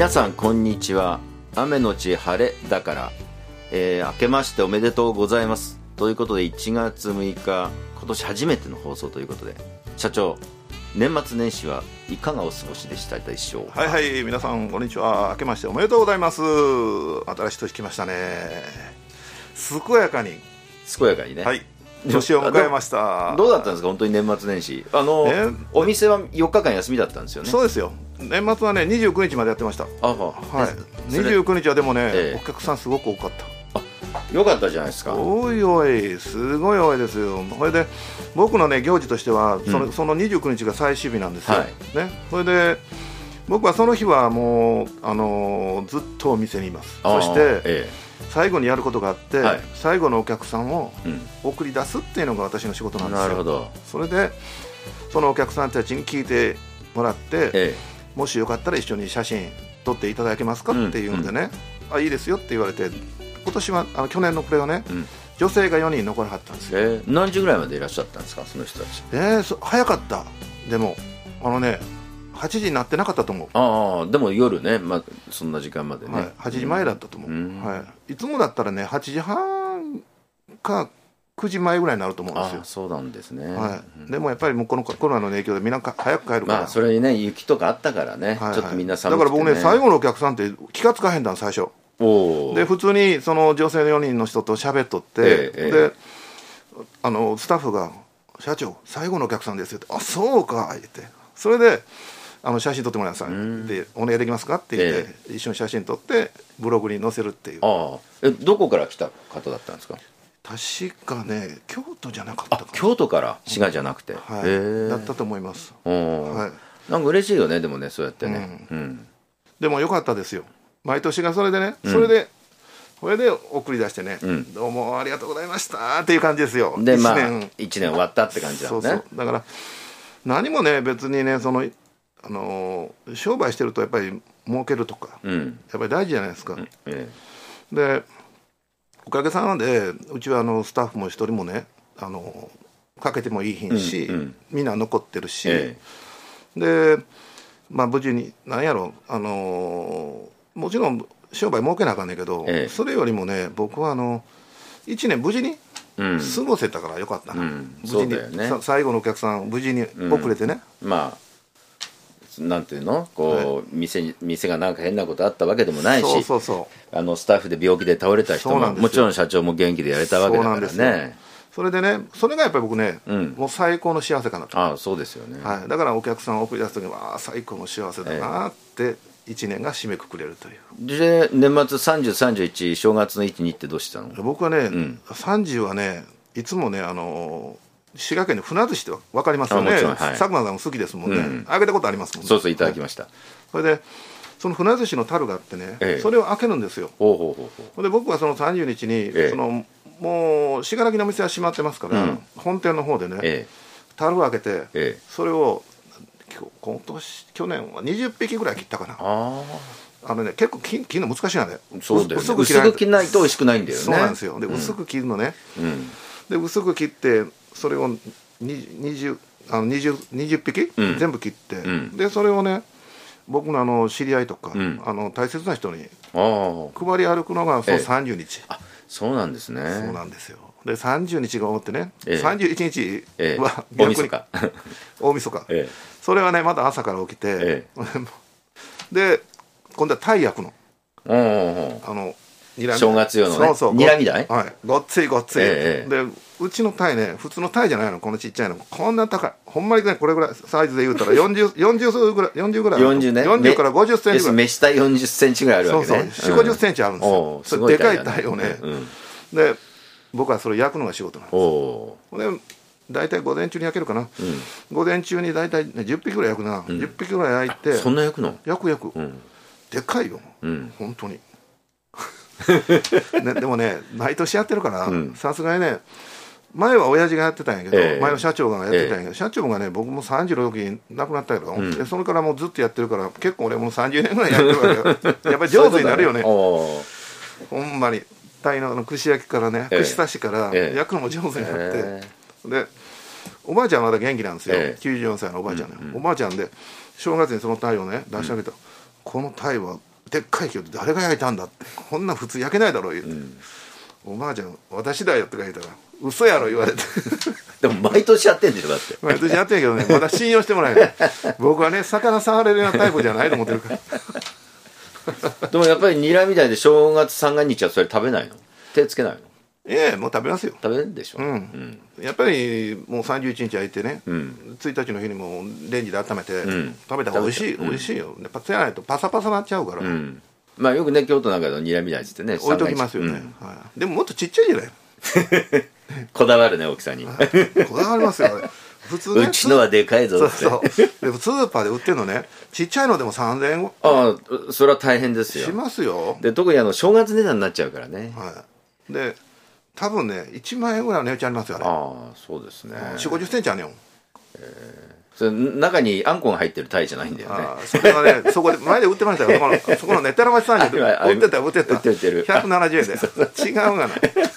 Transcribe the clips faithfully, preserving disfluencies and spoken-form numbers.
皆さんこんにちは。雨のち晴れだから、えー、明けましておめでとうございますということで、いちがつむいか今年初めての放送ということで、社長、年末年始はいかがお過ごしでしたでしょうか。 はいはい、皆さんこんにちは。明けましておめでとうございます。新しい年来ましたね。健やかに健やかにね、 はい、年を迎えました。 どうだったんですか、本当に年末年始。あの、ね、お店はよっかかん休みだったんですよね。 そうですよ。年末はねにじゅうくにちまでやってました。 あ、 はい、にじゅうくにちはでもね、ええ、お客さんすごく多かった。 あ、よかったじゃないですか。 おいおい、すごい多いですよ。それで僕のね行事としてはその、うん、そのにじゅうくにちが最終日なんですよ、はい、ね、それで僕はその日はもう、あのー、ずっとお店にいます。そして、ええ、最後にやることがあって、はい、最後のお客さんを送り出すっていうのが私の仕事なんですよ。 なるほど。 それでそのお客さんたちに聞いてもらって、ええ、もしよかったら一緒に写真撮っていただけますかっていうのでね、うんうん、あ、いいですよって言われて、今年はあの去年の暮れはね、うん、女性がよにん残らはったんですよ。 えー、何時ぐらいまでいらっしゃったんですか、その人たち。 えー、そ早かった。でもあのねはちじになってなかったと思う。 ああ、でも夜ね、まあ、そんな時間までね、はい、 はちじまえだったと思う、うんはい、いつもだったらねはちじはんかくじまえぐらいになると思うんですよ。 ああ、そうなんですね、 はい、でもやっぱりもうこのコロナの影響でみんな早く帰るから、まあ、 それにね雪とかあったからね、はいはい、ちょっとみんな寒くて、ね、 だから僕ね最後のお客さんって気がつかへんだん最初。おで普通にその女性のよにんの人と喋っとって、ええ、であのスタッフが「社長最後のお客さんですよ」って「あ、そうか」言って、それであの写真撮ってもらいなさい、うん、でお願いできますかって言って、ええ、一緒に写真撮ってブログに載せるっていう。 ああ、えどこから来た方だったんですか。 確かね京都じゃなかったかな。 京都から滋賀じゃなくて、 はい、だったと思います。 はい、なんか嬉しいよね、でもね、そうやってね、うんうん、 でもよかったですよ、毎年がそれでね、それで、うん、それで送り出してね、うん、どうもありがとうございましたっていう感じですよ。 で、まあいちねん終わったって感じだね。 そうそう、だから何もね別にねそのあの商売してるとやっぱり儲けるとか、うん、やっぱり大事じゃないですか、うんええ、でおかげさまでうちはあのスタッフも一人もねあのかけてもいいひんし、うんうん、みんな残ってるし、ええ、で、まあ、無事に何やろあのもちろん商売儲けなあかんねんけど、ええ、それよりもね僕はあのいちねん無事に過ごせたからよかったな、うん、無事に、ね、最後のお客さん無事に遅れてね、 うん、まあなんていうのこう、はい、店, 店がなんか変なことあったわけでもないし、そうそうそうあのスタッフで病気で倒れた人ももちろん社長も元気でやれたわけだからね。 そうなんですよ。それでねそれがやっぱり僕ね、うん、もう最高の幸せかなと。 ああ、そうですよね、 はい、だからお客さんを送り出す時は最高の幸せだなっていちねんが締めくくれるという。 で年末さんじゅう、さんじゅういち正月のいちにってどうしたの。 僕はね、うん、さんじゅうはねいつもねあの滋賀県の船寿司って分かりますよね。はい、佐久間さんも好きですもんね、うん、あげたことありますもんね。 そうそう、いただきました、はい、 それでその船寿司の樽があってね、ええ、それを開けるんですよ。ほうほうほうほう。で僕はそのさんじゅうにちに、ええ、そのもう信楽の店は閉まってますから、うん、本店の方でね、ええ、樽を開けて、ええ、それを今年去年はにじゅっぴきぐらい切ったかな。ああのね、結構切るの難しいなね。 そうだよね、薄く切らないと、薄く切らないと美味しくないんだよね。 そうなんですよ。で、うん、薄く切るのね、うん、で薄く切ってそれを20あの 20, 20匹、うん、全部切って、うん、でそれをね僕のあの知り合いとか、うん、あの大切な人に配り歩くのがそのさんじゅうにち。 あ、そうなんですね。 そうなんですよ。でさんじゅうにちが終わってね、ええ、さんじゅういちにちは大晦日大晦日、ええ、それはねまた朝から起きて、ええ、で今度は鯛焼くの。おおあの正月用のね、そうそうにらみ台、 はい、ごっついごっつい、ええ、でうちの鯛ね普通の鯛じゃないの、このちっちゃいのこんな高い、ほんまにねこれぐらいサイズで言うたら 40, 40ぐらい40ぐらいよんじゅうね、 よんじゅうからごじゅっセンチぐらい、 飯下よんじゅっセンチぐらいあるわけね。そうそう、よんじゅう、ごじゅっセンチあるんですよ。それでかい鯛をね、うん、で僕はそれ焼くのが仕事なんです。おで大体午前中に焼けるかな、うん、午前中に大体、ね、じゅっぴきぐらい焼くな、うん、じゅっぴきぐらい焼いて。 そんな焼くの。 焼く焼く、うん、でかいよ、うん、本当にね、でもね毎年やってるからさすがにね、前は親父がやってたんやけど、えー、前の社長がやってたんやけど、えー、社長がね僕もさんじゅうの時に亡くなったけど、うん、でそれからもうずっとやってるから結構俺もうさんじゅうねんぐらいやってるわけよやっぱり上手になるよねほんまに鯛の串焼きからね、えー、串刺しから焼くのも上手になって、えー、でおばあちゃんはまだ元気なんですよ、えー、きゅうじゅうよんさいのおばあちゃんね、うんうん、おばあちゃんで正月にその鯛をね出してあげた、うん、この鯛はでっかいけど誰が焼いたんだって、こんなん普通焼けないだろう言うて、うん、おばあちゃん私だよって言ったら嘘やろ言われてでも毎年やってんでしょだって毎年やってんけどね、まだ信用してもらえない僕はね魚触れるようなタイプじゃないと思ってるからでもやっぱりニラみたいで正月三が日はそれ食べないの？手つけないの？ ええもう食べますよ。 食べるんでしょ、 うんうん、やっぱりもうさんじゅういちにち空いてね、うん、ついたちの日にもレンジで温めて、うん、食べた方が美味しい、美味しいよ。やっぱつやないとパサパサなっちゃうから、うん、 まあよくね京都なんかのニラみたいっつってね置いときますよね、うんはい、でももっとちっちゃいじゃないこだわるね大きさにこだわりますよ普通、ね、 うちのはでかいぞってそうそうでもスーパーで売ってるのねちっちゃいのでもさんぜんえんああそれは大変ですよしますよ。 で特にあの正月値段になっちゃうからね、 はい、で多分ねいちまんえんぐらいの値打ちありますよね。 ああそうですね。 よんじゅうごじゅっセンチあるよ。 えー、それ中にあんこが入ってるタイじゃないんだよね。 あそれはねそこで前で売ってましたよそこのそこのね寺町さんに売ってた売ってた売ってたひゃくななじゅうえんで違うがな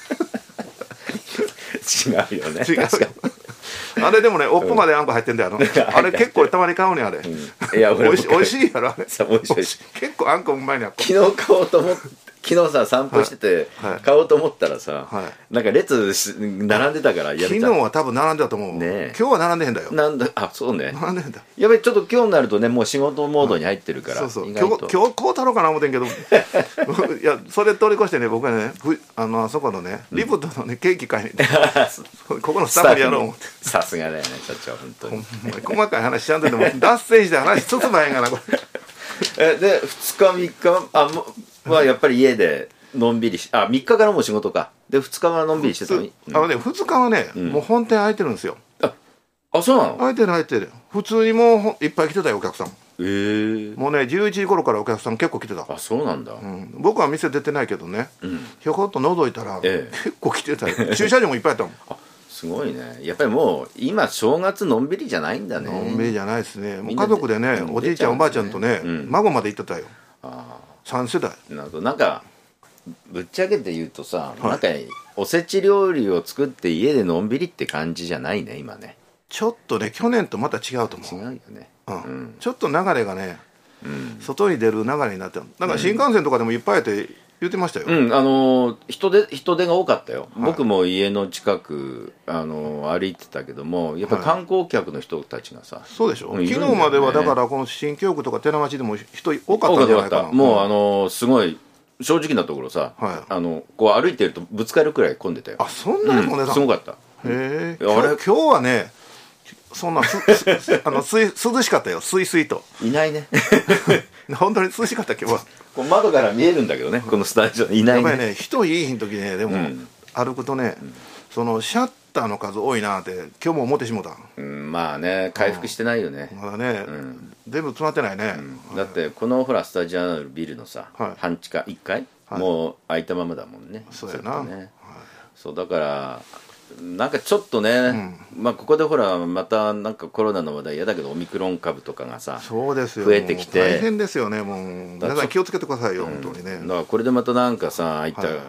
違うよね。 違うあれでもねおっぽまであんこ入ってんだよ、うん、あれ結構たまに買うねあれ、うん、いやおいしおいしいやろあれおいしいおいしい結構あんこうまいね。 昨日買おうと思って昨日さ散歩してて買おうと思ったらさ、はいはい、なんか列並んでたからやめた。 昨日は多分並んでたと思う、ね、今日は並んでへんだよ。 なんだあそうね並んでへんだ。 やべちょっと今日になるとねもう仕事モードに入ってるから、 はい、そうそう今日今日こうたろうかな思ってんけどいやそれ通り越してね僕はねあのあそこのねリプトのねケーキ買いにここのスタッフにやろう思ってさすがだよね社長本当に細かい話しちゃんとでも脱線して話進まへんがなこれえでふつかみっかあはやっぱり家でのんびりしあみっかからもう仕事かでふつかはのんびりしてたのに、 うん、あのねふつかはね、うん、もう本店開いてるんですよ。 ああそうなの？ 開いてる開いてる普通にもういっぱい来てたよお客さん。 えー、 もうねじゅういちじ頃からお客さん結構来てた。 あそうなんだ、 うん、僕は店出てないけどね、うん、ひょこっと覗いたら、ええ、結構来てたよ駐車場もいっぱいあったもんあすごいね。やっぱりもう今正月のんびりじゃないんだね。 のんびりじゃないですね。もう家族でねおじいちゃんおばあちゃんとね、うん、孫まで行ってたよ。あさん世代。 なるほど。なんかぶっちゃけて言うとさ、はい、なんかおせち料理を作って家でのんびりって感じじゃないね今ね。 ちょっとね去年とまた違うと思う。 違うよね、 うんうん、ちょっと流れがね、うん、外に出る流れになってる。なんか新幹線とかでもいっぱいあって言ってましたよ。 うん、あのー、人手人手が多かったよ、はい、僕も家の近く、あのー、歩いてたけどもやっぱり観光客の人たちがさ、はい、 そうでしょ、うん、昨日まではだからこの新京区とか寺町でも人多かったんじゃないかな。 もう、あのー、すごい正直なところさ、はい、あのこう歩いてるとぶつかるくらい混んでたよ。 あそんなに混んでた、うん、 すごかった。 へえ。あれ今日はねそんなすあのすい涼しかったよ。すいすいといないね本当に涼しかった今日は。 こう窓から見えるんだけどね、このスタジオいないね。 やっぱりね人いい日の時ねでも、うん、歩くとね、うん、そのシャッターの数多いなって今日も思ってしもた、 うん、まあね回復してないよね、 うん、まだね、うん、全部詰まってないね、 うん、だってこのほらスタジオのビルのさ、はい、半地下いっかい、はい、もう空いたままだもんね。 そうやな、 ね、はい、そうだからなんかちょっとね、うん、まあここでほらまたなんかコロナの話題嫌だけどオミクロン株とかがさそうですよ増えてきて大変ですよね。もう皆さん気をつけてくださいよ、うん、本当にね。 だからこれでまたなんかさああいった、はい、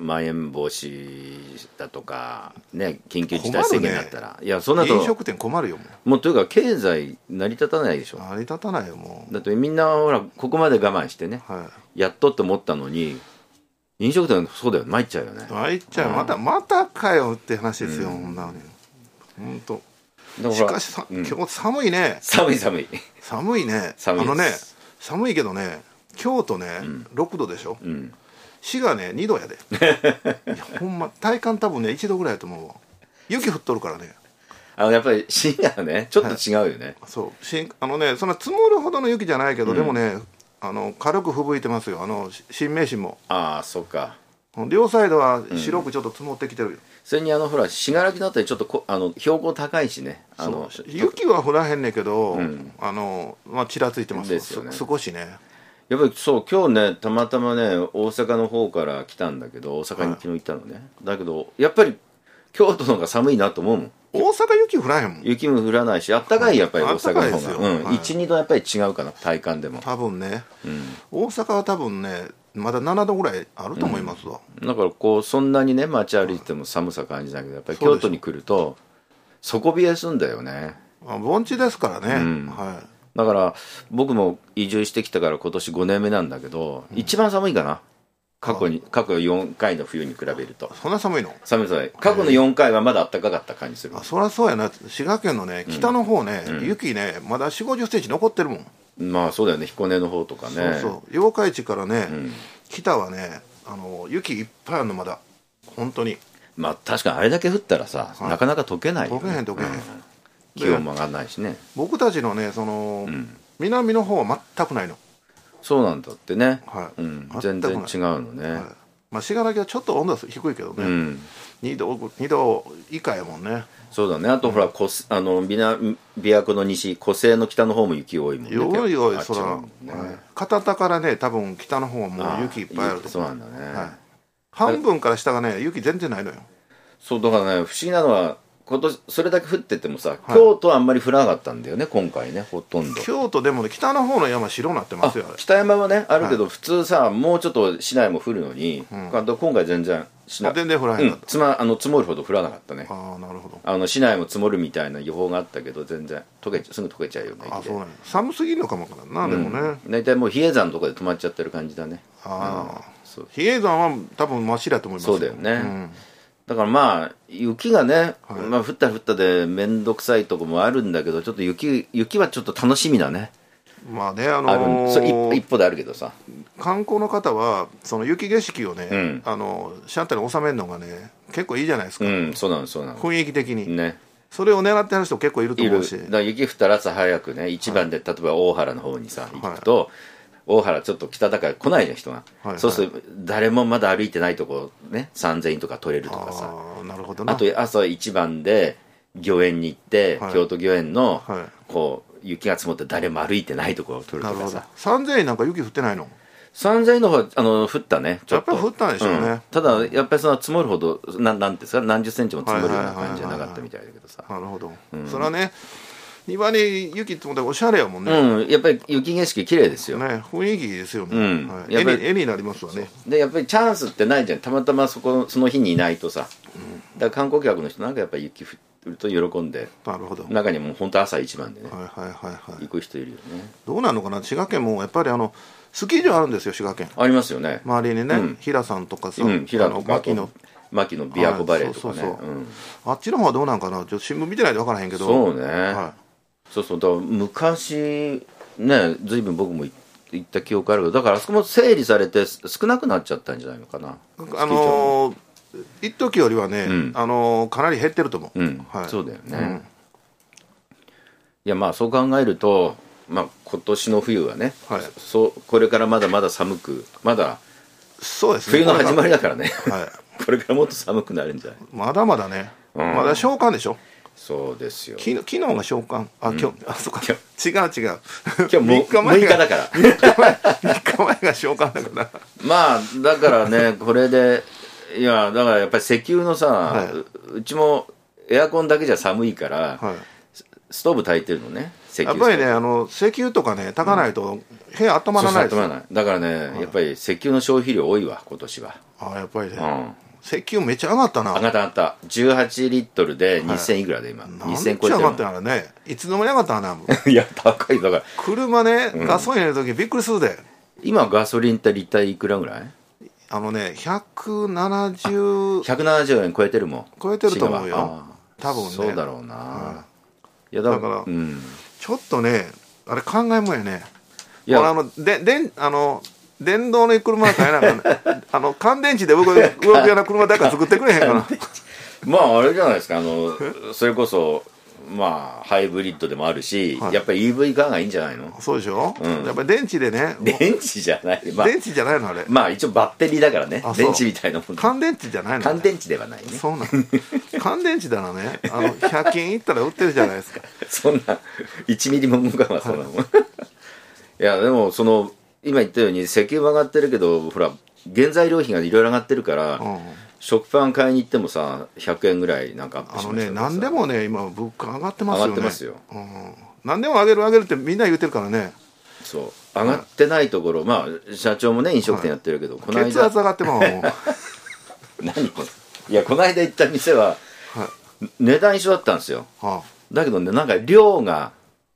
まん延防止だとかね緊急事態宣言だったら、ね、いやそんなと飲食店困るよもうもうというか経済成り立たないでしょ。 成り立たないよもう。 だってみんなほらここまで我慢してね、はい、やっとって思ったのに飲食店そうだよ参っちゃうよね。 参っちゃう、うん、またまたかよって話ですよ、うん、ほんなのに本当。しかしさ、うん、今日寒いね。 寒い寒い寒いね。 寒いあのね寒いけどね京都ね、うん、ろくどでしょ、うん、滋賀ねにどやでいやほんま体感多分ねいちどぐらいやと思うわ。雪降っとるからね。 あのやっぱり滋賀ねちょっと違うよね、はい、 そうしあのねそんな積もるほどの雪じゃないけど、うん、でもねあの軽く吹雪いてますよ。あの新名神も。 ああそっか。 両サイドは白くちょっと積もってきてるよ、うん、 それにあのほら信楽だったりちょっとこあの標高高いしね。あの雪は降らへんねんけど、うん、あのまあちらついてますですよね。少しねやっぱりそう今日ねたまたまね大阪の方から来たんだけど大阪に昨日行ったのね、はい、だけどやっぱり京都の方が寒いなと思うもん。 大阪雪降らへんもん。 雪も降らないしあったかいやっぱり大阪の方が、うんはい、 いちにどやっぱり違うかな体感でも多分ね、うん、大阪は多分ねまだななどぐらいあると思いますわ、 うん、だからこうそんなにね街歩いても寒さ感じないけどやっぱり京都に来ると底冷えすんだよね。 盆地ですからね、うん、はだから僕も移住してきたから今年ごねんめなんだけど、うん、一番寒いかな、過去に過去よんかいの冬に比べると。 そんな寒いの？ 寒い寒い。過去のよんかいはまだ暖かかった感じする。 あ、そりゃそうやな。滋賀県のね北の方ね、うん、雪ねまだよんじゅうごじゅっセンチ残ってるもん。 まあそうだよね、彦根の方とかね。 そうそう、八日市からね、うん、北はねあの雪いっぱいあるのまだ本当に。 まあ確かにあれだけ降ったらさ、はい、なかなか溶けないよね。 溶けへん溶けへん、うん、 気温も上がらないしね。 僕たちのねその、うん、南の方は全くないの。 そうなんだってね、 はい、 うん、全然違うのね、はい、 まあ、滋賀だけはちょっと温度は低いけどね、うん、にど、にど以下やもんね。 そうだね。あと、うん、ほらこあの琵琶湖の西湖西の北の方も雪多いもんね。 多い多い、そら、ね、はい、片田からね多分北の方はもう雪いっぱいあると。 そうなんだね、 はい、半分から下がね雪全然ないのよ。 そうだからね、不思議なのは今年それだけ降っててもさ、はい、京都はあんまり降らなかったんだよね今回ね、ほとんど。 京都でもね北の方の山白になってますよ。 北山はねあるけど、はい、普通さもうちょっと市内も降るのに、うん、今回全然市内全然降らへんかった、うん、 つまあの積もるほど降らなかったね。 ああなるほど。 あの市内も積もるみたいな予報があったけど全然溶けすぐ溶けちゃうよね。 あそうなんや。寒すぎるのかもからな、うん、でもね大体もう比叡山のとこで止まっちゃってる感じだね。 ああ、そう、比叡山は多分真っ白だと思いますよ。 そうだよね、うん、だからまあ雪がね、はい、まあ降ったら降ったで面倒くさいとこもあるんだけど、ちょっと雪雪はちょっと楽しみだね。 まあね、あのー、 あるそ一, 一歩であるけどさ、 観光の方はその雪景色をね、うん、あのシャンタルに収めるのがね結構いいじゃないですか、うん、そうなんそうなん雰囲気的にね。それを狙ってる人結構いると思うし、 だから雪降ったら朝早くね一番で、はい、例えば大原の方にさ行くと、はい、大原ちょっと北だから来ないじゃん人が、はいはい、そうすると誰もまだ歩いてないとこねさんぜんえんとか取れるとかさ。 あ、なるほどな。 あと朝一番で御苑に行って、はい、京都御苑の、はい、こう雪が積もって誰も歩いてないところを取るとかさ。 さんぜんえんなんか雪降ってないの？ さんぜんえんの方はあの降ったねちょっと。 やっぱり降ったんでしょうね、うん、ただやっぱりその積もるほどななんですか何十センチも積もるような感じじゃなかったみたいだけどさ。 なるほど、うん、それはね庭に雪積もっておしゃれやもんね。 うん、やっぱり雪景色綺麗ですよね。 雰囲気ですよね、 うんはい、絵に、絵になりますわね。 でやっぱりチャンスってないじゃん、たまたまそこその日にいないとさ、うん、だから観光客の人なんかやっぱり雪降ると喜んで、 なるほど、 中にも本当朝一番でね、 はいはいはいはい、 行く人いるよね。 どうなのかな、滋賀県もやっぱりあのスキー場あるんですよ滋賀県。 ありますよね周りにね、うん、平さんとかさ、うん、 平とか牧野牧野琵琶湖バレーとかね、 そうそうそう、うん、あっちの方はどうなんかな、ちょっと新聞見てないと分からへんけど。 そうね、 はい、 そうそう、だから昔ねずいぶん僕も行った記憶あるけど、だからあそこも整理されて少なくなっちゃったんじゃないのかな。 あのー、一時よりはね、うん、あのー、かなり減ってると思う、 うんはい、 そうだよね、うん、いやまあそう考えると、まあ、今年の冬はね、はい、そうこれからまだまだ寒く、まだそうですね、 冬の始まりだからね、 はい、 これからもっと寒くなるんじゃない。 まだまだね、うん、まだ小寒でしょ。 そうですよ。 昨日、昨日が小寒。あ、うん、今日、あ、そうか。違う違う。 今日もむいかだから。 みっかまえ、みっかまえが小寒だから。 まあ、だからね、これで、いや、だからやっぱり石油のさ、はい、う, うちもエアコンだけじゃ寒いから、はい、ストーブ炊いてるのね、 石油。やっぱりね、あの、石油とかね、炊かないと部屋温まらないですよ。 そうそう、温まらない。だからね、はい、やっぱり石油の消費量多いわ、今年は。 あ、やっぱりね。 うん、 石油めっちゃ上がったな。 上がった上がった。じゅうはちリットルでにせんいくらで今。はい、にせん超えてる。 めっちゃ上がったからね。いつの間に上がったな。 いや、高いだから。 車ね、ガソリンの時びっくりするで。 今ガソリンってリッターいくらぐらい？ あのね、ひゃくななじゅう。 ひゃくななじゅうえん超えてるもん。 超えてると思うよ。多分ね。 そうだろうな。はい、 いやだから、うん、ちょっとね、あれ考えもんやね。いや、あの、で、で、あの、電動の車は買えないからね。あの乾電池で動くような車だから作ってくれへんかな。 まああれじゃないですか、あのそれこそまあハイブリッドでもあるし、はい、やっぱり イーブイ カーがいいんじゃないの。 そうでしょ、うん、やっぱり電池でね。 電池じゃない、 まあ、電池じゃないのあれ。 まあ一応バッテリーだからね、電池みたいなもん。 乾電池じゃないの。 乾電池ではないね。 そうなん乾電池だなね、あのひゃく均行ったら売ってるじゃないですか。 そんないちミリも動かない、そんなもん。いやでもその今言ったように石油も上がってるけど、ほら原材料費がいろいろ上がってるから、うん、食パン買いに行ってもさひゃくえんぐらいなんかアップしました。 あのね、何でもね今物価上がってますよね。 上がってますよ、 うん、何でも上げる上げるってみんな言ってるからね。 そう上がってないところ、まあ社長もね飲食店やってるけど、はい、この間血圧上がっても何これ。いやこの間行った店は、はい、値段一緒だったんですよ、はあ、だけどねなんか量が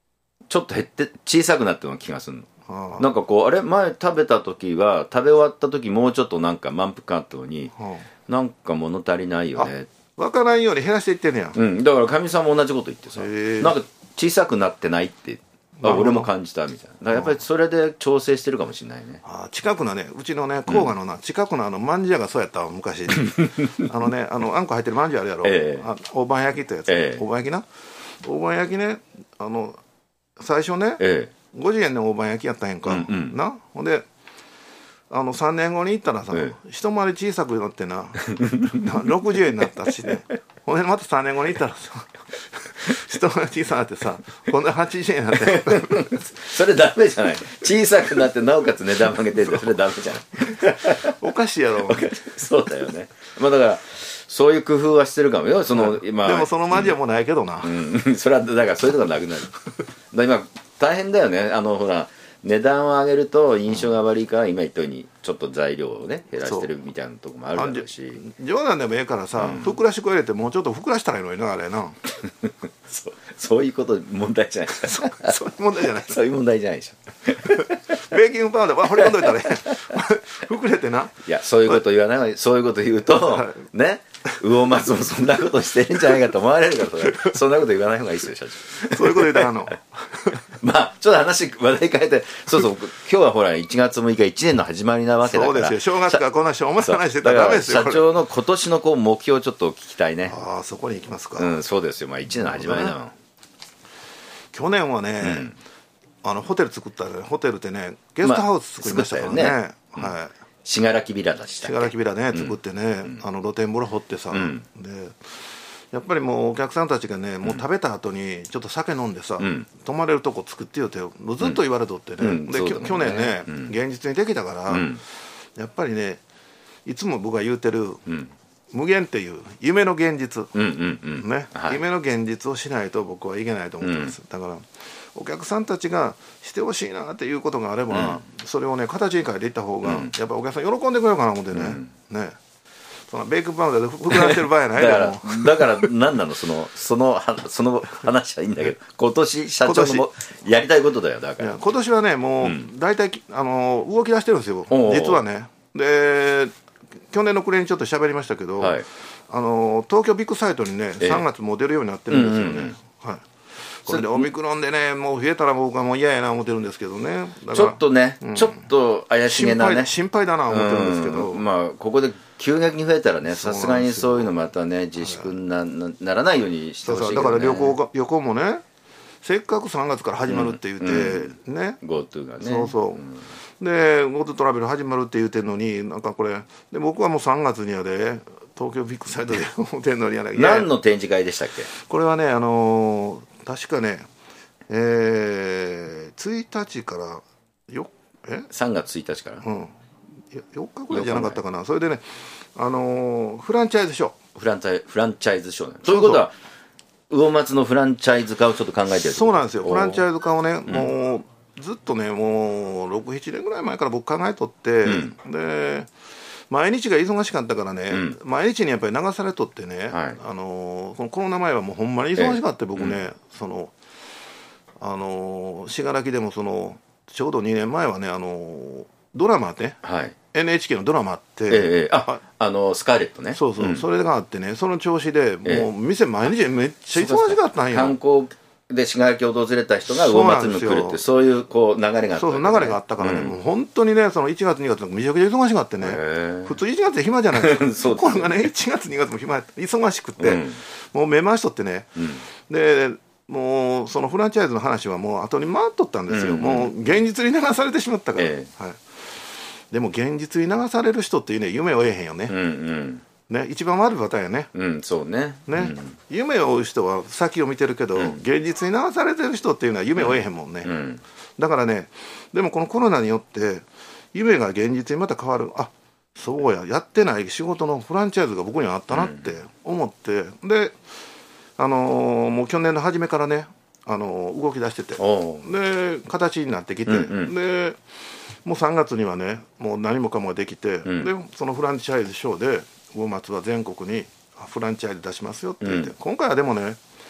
ちょっと減って小さくなったような気がするの。なんかこうあれ前食べた時は食べ終わった時もうちょっとなんか満腹感あったのに、なんか物足りないよね。 分からんように減らしていってんねや。 うん、だからかみさんも同じこと言ってさ、なんか小さくなってないってあ俺も感じたみたいな。だからやっぱりそれで調整してるかもしれないね。 あ近くのねうちのね甲賀のな、うん、近くのあのまんじゅう屋がそうやったわ昔あのねあのあんこ入ってるまんじゅうあるやろ、えー、あ大判焼きってやつ、えー、大判焼きな大判焼きねあの最初ね、えー、ごじゅうえんの大判焼きやったんやんか、うんうん、なほんであのさんねんごに行ったらさ、ええ、一回り小さくなってなろくじゅうえんになったしねほんでまたさんねんごに行ったらさ一回り小さくなってさ今度ははちじゅうえんになってそれダメじゃない。小さくなってなおかつ値段上げてるからそれダメじゃないおかしいやろそうだよね。まあだからそういう工夫はしてるかもよ。その、 まあ、でもそのマジはもうないけどな、 うんうん、それはだからそういうとこなくなるだ今大変だよね。あのほら値段を上げると印象が悪いから、うん、今言ったようにちょっと材料をね減らしてるみたいなとこもあるだろうし、 冗談でもええからさ、うん、ふっくらし粉入れてもうちょっとふっくらしたらいいのになあれなそ, そういうこと問題じゃないでしょそ, そういう問題じゃないそういう問題じゃないでしょベーキングパウダーわ掘り込んどいたら膨れてな。 いやそういうこと言わない、そういうこと言うとね魚松もそんなことしてるんじゃないかと思われるからそれそんなこと言わない方がいいですよ社長そういうこと言うたらあのまあちょっと話話題変えてそうそう今日はほらいちがつむいかいちねんの始まりなわけだから。 そうですよ正月からこんなしょうもない話してたらダメですよ。 社長の今年のこう目標をちょっと聞きたいね。 ああそこに行きますか。 うんそうですよ。まあいちねんの始まりだもん。 去年はね、うん、あのホテル作ったら、ね、ホテルってねゲストハウス作りましたからね、まあねうん、はい信楽ビラだしたっけ。 信楽ビラね作ってね、うん、あの露天風呂掘ってさ、うん、でやっぱりもうお客さんたちがねもう食べた後にちょっと酒飲んでさ、うん、泊まれるとこ作ってよってずっと言われとってね、うん、で、ね、去年ね、うん、現実にできたから、うん、やっぱりねいつも僕が言うてる、うん、無限っていう夢の現実、うんうんうんねはい、夢の現実をしないと僕はいけないと思ってます、うん、だからお客さんたちがしてほしいなっていうことがあれば、うん、それをね形に変えていった方が、うん、やっぱお客さん喜んでくれるかな思ってね、うん、ねそのベークパウダーで膨らんでる場合やないだからだから何なのそのそのその話はいいんだけど今年社長のもやりたいことだよ。だから今年はねもう大体、うん、あの動き出してるんですよ実はね。で去年の暮れにちょっと喋りましたけど、はい、あの東京ビッグサイトにねさんがつも出るようになってるんですよね、うんうんうんはい、これでオミクロンでねもう増えたら僕はもう嫌やな思ってるんですけどね。だからちょっとね、うん、ちょっと怪しげなね心配、心配だな思ってるんですけど、 うん、まあここで急激に増えたらねさすがにそういうのまたね自粛に な,、はい、ならないようにしてほしいけどね。 だから旅行が旅行もねせっかくさんがつから始まるって言って、うん、ね GoTo がねそうそう、うん、で GoTo トラベル始まるって言ってるのになんかこれで僕はもうさんがつにはで東京ビッグサイトでホテルのにやら何の展示会でしたっけ。 これはねあのー、確かねえー、ついたちからよえさんがつついたちから、うん、 よっかぐらいじゃなかったかな。それでねあのー、フランチャイズショーフランチャイフランチャイズショー、ね、ということは魚松のフランチャイズ化をちょっと考えてる。 そうなんですよ。フランチャイズ化をね、うん、もうずっとねもうろく、ななねんぐらい前から僕考えとって、うん、で毎日が忙しかったからね、うん、毎日にやっぱり流されとってね、はい、あのー、このコロナ前はもうほんまに忙しかった、え僕ね、うん、そのあの信楽でもそのちょうどにねんまえはねあのドラマね、はい、エヌエイチケー のドラマあって、ええ、ああのスカーレットねそうそう、うん、それがあってねその調子でもう店毎日めっちゃ忙しかったんよ。 観光で信楽を訪れた人が魚松に来るってそういうこう流れがあった、ね、 そうそう流れがあったからね、うん、もう本当にねそのいちがつにがつめちゃくちゃ忙しかってね普通いちがつで暇じゃないですかそうこれがねいちがつにがつも暇忙しくって、うん、もう目回しとってね、うん、でもうそのフランチャイズの話はもう後に回っとったんですよ、うんうん、もう現実に流されてしまったから、えーはい、でも現実に流される人っていうね夢を追えへんよね、うんうんね、一番悪いパターンやね、 うん、そうね、 ね、うん、夢を追う人は先を見てるけど、うん、現実に流されてる人っていうのは夢を追えへんもんね、うんうん、だからねでもこのコロナによって夢が現実にまた変わる。あそうややってない仕事のフランチャイズが僕にはあったなって思って、うん、であのー、もう去年の初めからね、あのー、動き出しててで形になってきて、うんうん、でもうさんがつにはねもう何もかもできて、うん、でそのフランチャイズショーで魚松は全国にフランチャイズ出しますよって言って、うん、今回はでもね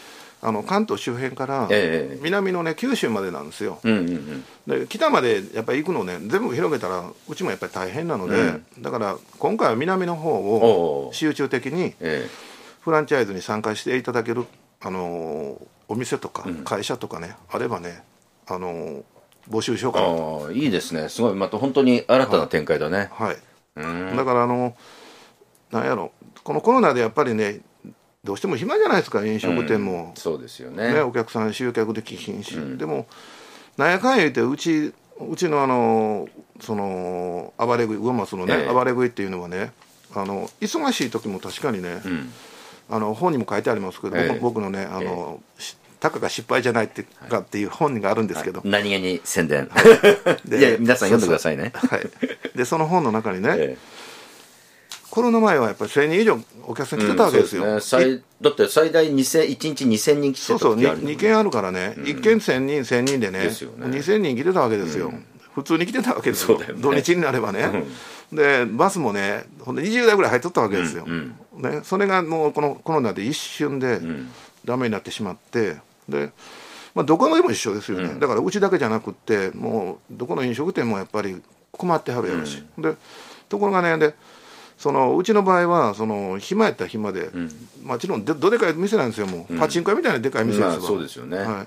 あの関東周辺から南のね九州までなんですよ、 うんうんうん、 で北までやっぱり行くのね全部広げたらうちもやっぱり大変なので、うん、だから今回は南の方を集中的にフランチャイズに参加していただける、あのー、お店とか会社とかね、うん、あればね、あのー、募集しようかなと。 あいいですね、すごいまた本当に新たな展開だね。 はい、はい、うんだからあのなんやろこのコロナでやっぱりねどうしても暇じゃないですか、飲食店も、 うん、そうですよ ね, ねお客さん集客できひんし、うん、でもなんやかんや言ってうちうちのあのその暴れ食い魚松のね、ええ、暴れ食いっていうのはねあの忙しい時も確かにね、うん、あの本にも書いてありますけど、ええ、僕のねあの、ええ、たかが失敗じゃないってかっていう本があるんですけど、 はい、何気に宣伝、はい、いや皆さん読んでくださいね。 そうそう、はい、でその本の中にね、ええコロナ前はやっぱりせんにん以上お客さん来てたわけですよ、 うんそうですね、だって最大にせんいちにちにせんにん来てた時ある、ね、 そうそう 2, 軒あるからね、うん、いっけんせんにんせんにんでねですよねにせんにん来てたわけですよ、うん、普通に来てたわけですよ、ね、土日になればね、うん、でバスもねほんでにじゅうだいぐらい入っとったわけですよ、うんうんね、それがもうこのコロナで一瞬でダメになってしまってで、まあ、どこのでも一緒ですよね、うん、だからうちだけじゃなくってもうどこの飲食店もやっぱり困ってはるやろし、うん、でところがねでそのうちの場合はその暇やったら暇で、うん、もちろん ど, どでかい店なんですよ、もう、うん、パチンコ屋みたいなでかい店ですわ、 まあ、そうですよね、 はい、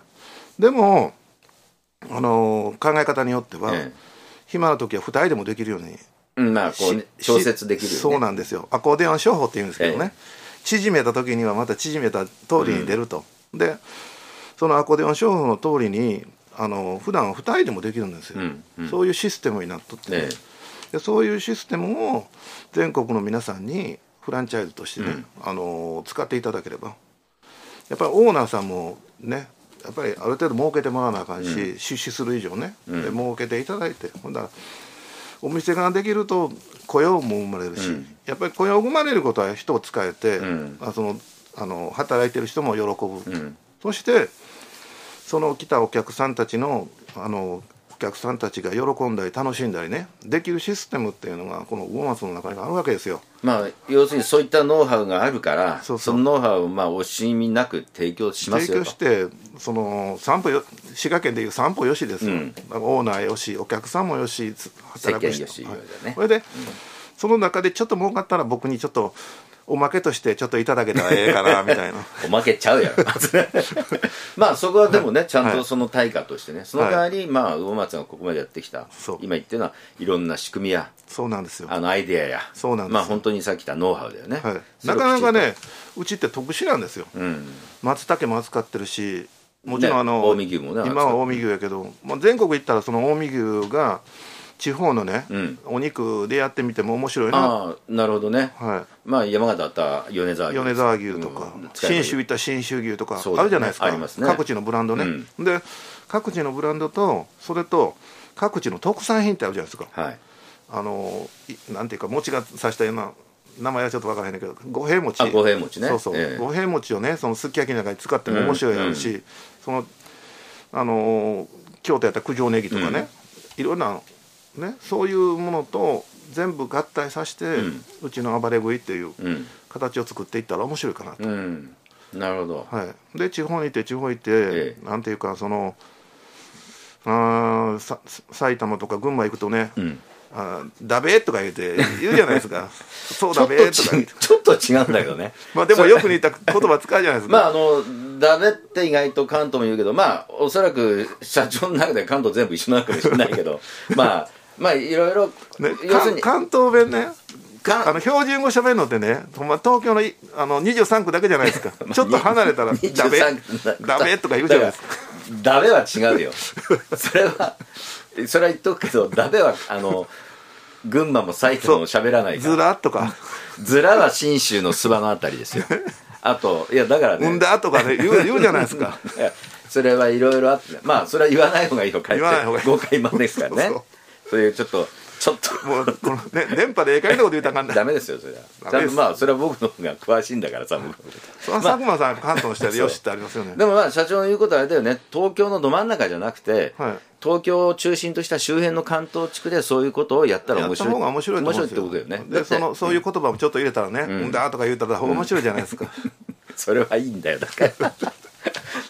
でもあの考え方によっては、ええ、暇な時はふたりでもできるように、 うんまあ、こうね、調節できるよね。 そうなんですよ、アコーディオン商法っていうんですけどね、ええ、縮めた時にはまた縮めた通りに出ると、うん、でそのアコーディオン商法の通りにあの普段はふたりでもできるんですよ、うんうん、そういうシステムになっとって、ええでそういうシステムを全国の皆さんにフランチャイズとしてね、うん、あの使っていただければやっぱりオーナーさんもねやっぱりある程度儲けてもらわなあかんし、うん、出資する以上ね、うん、で儲けていただいてほんだらお店ができると雇用も生まれるし、うん、やっぱり雇用生まれることは人を使えて、うん、あそのあの働いてる人も喜ぶ、うん、そしてその来たお客さんたちのあのお客さんたちが喜んだり楽しんだりねできるシステムっていうのがこの魚松の中にあるわけですよ。 まあ要するにそういったノウハウがあるからそうそうそのノウハウをまあ惜しみなく提供しますよと。 提供してその散歩よ滋賀県でいう散歩よしですよ、うん、オーナーよしお客さんもよし働く人よし、はいね、 これで、うん、その中でちょっと儲かったら僕にちょっとおまけとしてちょっといただけたらええかなみたいなおまけちゃうやろまあそこはでもね、はい、ちゃんとその対価としてね、はい、その代わり、まあ魚松がここまでやってきた今言ってるのはいろんな仕組みやそうなんですよあのアイデアやそうなんですまあ本当にさっき言ったノウハウだよね、 はい、なかなかねうちって特殊なんですよ、うん、松茸も扱ってるしもちろんあの、 ね、近江牛もね今は近江牛やけど、まあ、全国行ったらその近江牛が地方のね、うん、お肉でやってみても面白いなあなるほどね、はい、まあ山形だったら米沢牛米沢牛とか、うん、信州行ったら信州牛とかあるじゃないですか、 ねありますね、 各地のブランドね、うん、で各地のブランドとそれと各地の特産品ってあるじゃないですか、はい、あのなんていうか餅が刺したような名前はちょっと分からへんねんけど五平餅あ五平餅ねそうそう、えー、五平餅をねそのすき焼きの中に使っても面白いやろし、うんうん、そのあの京都やったら九条ネギとかね、うん、いろんなね、そういうものと全部合体させて、うん、うちの暴れ食いっていう形を作っていったら面白いかなと、うん、 なるほど、 はい、で地方に行って地方行って、ええ、なんていうかそのあさ埼玉とか群馬行くとね、うん、あだべとか言うて言うじゃないですかそうだべとか言うてちょっと違うんだけどねまあでもよく似た言葉使うじゃないですかまああのだべって意外と関東も言うけどまあおそらく社長の中で関東全部一緒なのかもしれないけどまあまあいろいろ、 ね、要するに関東弁ねあの標準語喋るのってねほんま東京の、あのにじゅうさんくだけじゃないですかちょっと離れたらダメダメとか言うじゃないですかダメは違うよそれはそれは言っとくけどダメはあの群馬も埼玉も喋らないからずらとかずらは信州の諏訪のあたりですよあといやだからねうんだとかね言う、言うじゃないですかいやそれはいろいろあってまあそれは言わない方がいいよかえって誤解まですからねそうそうそういうちょっとちょっともうこの、ね、電波でええかげんなこと言うたらあかんないダメですよそれはちゃんとまあそれは僕の方が詳しいんだからさ僕それは佐久間さん関東の人でよしってありますよねでもまあ社長の言うことはあれだよね東京のど真ん中じゃなくて、はい、東京を中心とした周辺の関東地区でそういうことをやったら面白いやった方が面白いと思うんですよ面白いってことだよねでそのそういう言葉もちょっと入れたらね、うん、うんだとか言うたら面白いじゃないですか、 うん、それはいいんだよだから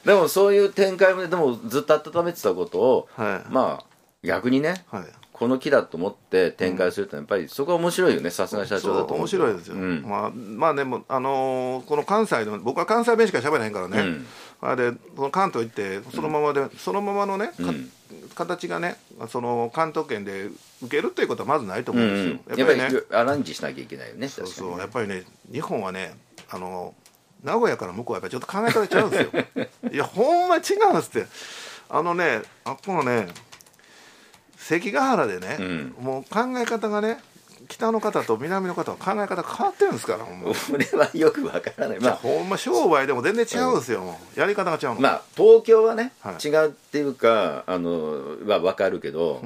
でもそういう展開もね、でもずっと温めてたことを、はい、まあ逆にね、はい、この木だと思って展開するとやっぱりそこは面白いよね、さすが社長だと思う。 面白いですよ、うん、まあまあでも、あのー、この関西の僕は関西弁しか喋らへんからね、うん、あれでその関東行ってそのままで、うん、そのままのね、うん、形がね、その関東圏で受けるということはまずないと思うんですよ、 うん、やっぱりね、やっぱりアレンジしなきゃいけないよね。 そうそう、やっぱりね、日本はね、あの名古屋から向こうはやっぱりちょっと考え方違うんですよいやほんま違うんですって。あのね、あっこのね関ヶ原でね、うん、もう考え方がね、北の方と南の方は考え方変わってるんですから。 俺はよくわからない、 まあ、ほんま商売でも全然違うんですよ、うん、やり方が違うの。 まあ東京はね、はい、違うっていうかあのは分かるけど、うん、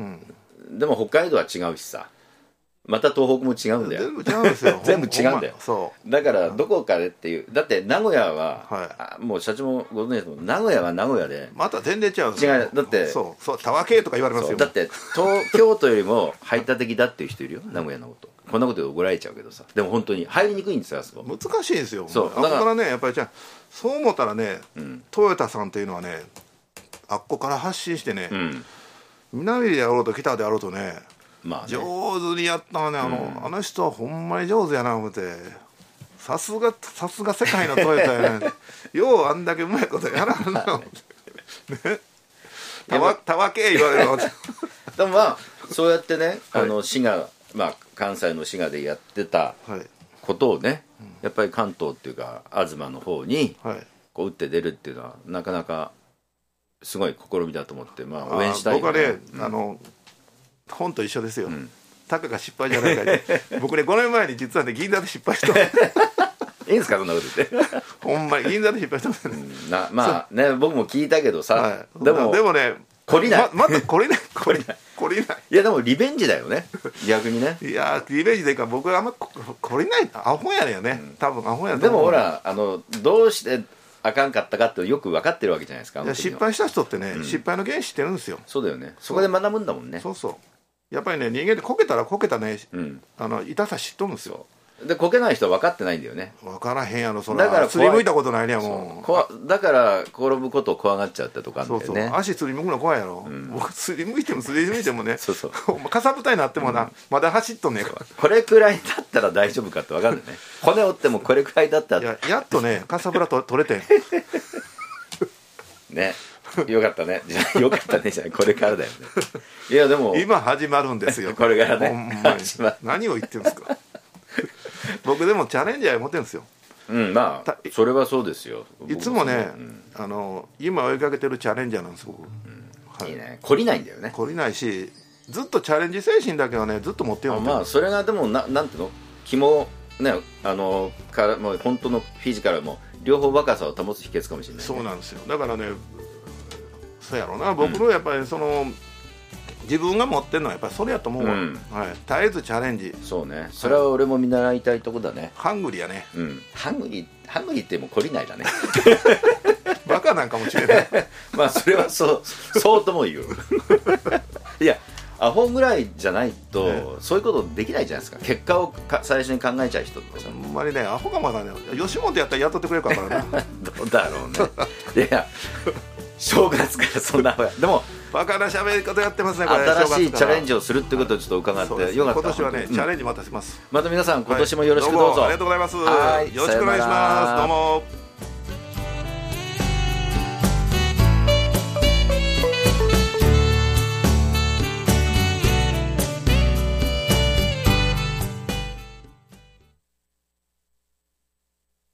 でも北海道は違うしさ、また東北も違うんだよ。 全部違うんですよ全部違うんだよ。 そうだからどこかでっていう、だって名古屋は、はい、もう社長もご存知ですけど、名古屋は名古屋でまた全然違うんですよ。違う、だってそうそう、たわけとか言われますよ。 だって東京都よりも排他的だっていう人いるよ名古屋のこと。こんなことで怒られちゃうけどさ、でも本当に入りにくいんですよ、あそこ。 難しいんですよ。 そうだからね、やっぱりじゃあそう思ったらね、うん、トヨタさんっていうのはね、あっこから発信してね、うん、南であろうと北であろうとね、まあね、上手にやったわね、あの、うん、あの人はほんまに上手やな思って、さすがさすが世界のトヨタやねようあんだけうまいことやらんな思ってね、たわたわけ言われるでもまあそうやってね、はい、あの滋賀、まあ関西の滋賀でやってたことをね、はい、やっぱり関東っていうか東の方にこう打って出るっていうのはなかなかすごい試みだと思って、まあ応援したいよね。 僕はね、うん、あの本と一緒ですよ、うん、たかが失敗じゃないかって僕ねごねんまえに実はね銀座で失敗したいいんですかそんなこと言ってほんまに銀座で失敗したんですね、 うん、なまあね僕も聞いたけどさ、はい、でもでもね懲りないま, また懲りない懲りない懲りないいやでもリベンジだよね逆にね。 いやリベンジでいうか僕はあんま懲りないアホやねんよね、うん、多分アホやでもほらあのどうしてあかんかったかってよく分かってるわけじゃないですか。 いや失敗した人ってね、うん、失敗の原因知ってるんですよ。 そうだよね、そこで学ぶんだもんね。 そうそうやっぱりね人間でこけたらこけたね、うん、あの痛さ知っとるんですよ。 でこけない人は分かってないんだよね。 分からへんやろそれ。だからすりむいたことないねやもう。だから転ぶことを怖がっちゃったとかあるんだよね。 そうそう足すりむくの怖いやろ、うん、僕すりむいてもすりむいてもねそうそうかさぶたになってもな、うん、まだ走っとんねえからこれくらいだったら大丈夫かって分かるね骨折ってもこれくらいだったらや, やっとねかさぶらと取れてんねよかったねよかったねじゃないこれからだよね。いやでも今始まるんですよこれからねほんまに何を言ってるんですか僕でもチャレンジャー持ってるんですよ。 うんまあそれはそうですよ。 いつもね、うん、あの今追いかけてるチャレンジャーなんです僕、うんはい、いいね懲りないんだよね。 懲りないしずっとチャレンジ精神だけはねずっと持ってるんだよ。 まあそれがでも な, なんていうの肝ねあのからもう本当のフィジカルも両方若さを保つ秘訣かもしれない、ね、 そうなんですよ。だからねそうやろうな僕のやっぱりその、うん自分が持ってるのはやっぱりそれやと思うわ、うんはい、絶えずチャレンジ。 そうねそれは俺も見習いたいとこだね。 ハングリーやね、 うん、ハングリーハングリーってもう懲りないだねバカなんかもしれないまあそれはそうそうとも言ういやアホぐらいじゃないと、ね、そういうことできないじゃないですか。結果をか最初に考えちゃう人ってさ。 あんまりねアホがまだね吉本やったら雇ってくれるからなどうだろうねいや正月からそんなでもバカな喋り方やってますねこれ。 新しいチャレンジをするってことをちょっと伺ってよかった。 今年はねチャレンジまたします。 また皆さん今年もよろしくどうぞ、 はい、どうもありがとうございます。よろしくお願いします。どうも。